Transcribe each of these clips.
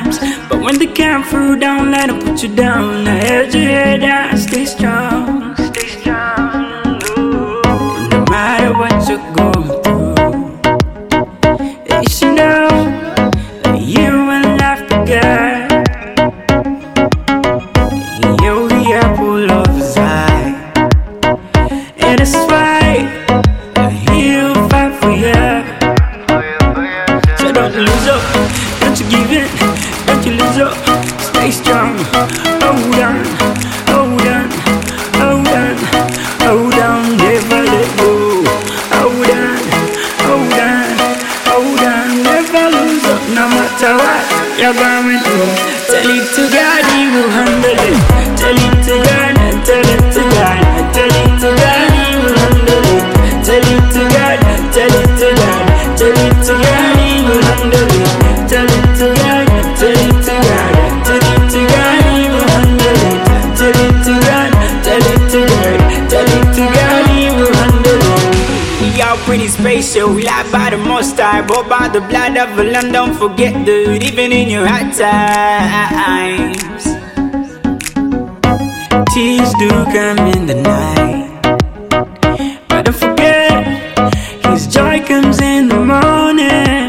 times, but when they come through, don't let them put you down. I held your head down, stay strong, stay strong. Ooh. No matter what you're going through, you should know that you will laugh together. You're the apple of his eye, and it's right, he'll fight for you. So don't lose up, don't you give in, don't you lose up. Stay strong, hold on, hold on, hold on, hold on, never let go. Hold on, hold on, hold on, never lose up. No matter what you're going through, tell it to God, He will handle it. Tell it to God, tell it to God, tell it to God, He will handle it. Tell it to God, tell it to God, tell it to God, He will handle it. Tell it to God, tell it to God, tell it to God, He will handle it. Tell it to God, tell it to God, tell it to God, He will handle it. We all pretty spatial, we live by the most high, but by the blood of the Lamb. Don't forget that even in your hard times, tears do come in the night, but don't forget His joy comes in the morning.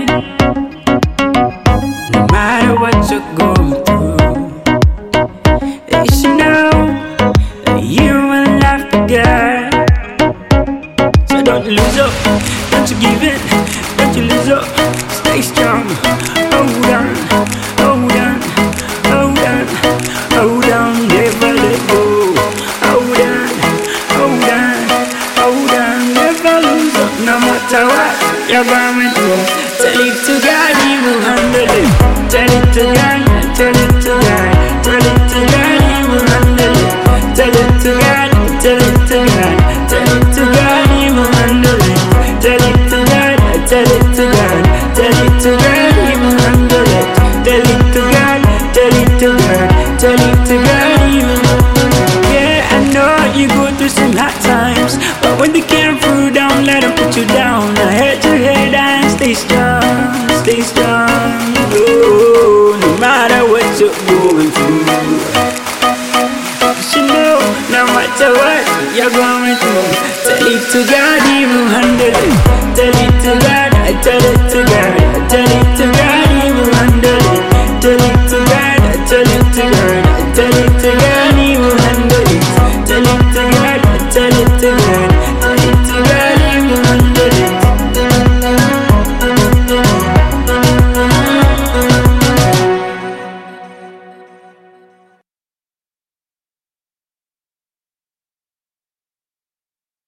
No matter what you're going through, you should know that you will laugh together. So don't lose up, don't you give in, don't you lose up. Stay strong, hold on, hold on, hold on, hold on, never let go. Hold on, hold on, hold on, never lose up. No matter what you're going through, tell it to God, He will handle it. Tell it to God, tell it to God, tell it to God, He will handle it. Tell it to God, tell it to God, tell it to God, He will handle it. Tell it to God, tell it to God, tell it to God, He will handle it. Tell it to God, tell it to God, tell it to God, He will handle it. Yeah, I know you go through some hard times, but when they come through, don't let them put you down. I held your head and stay strong, stay strong. Oh, no matter what you're going through, you should know, no matter what you're going through, tell it to God, He will handle it. Tell it to God, tell it to God, tell it to God, He will handle it. Tell it to God, tell it to God, tell it to God, He will handle it. Tell it to God, tell it to God.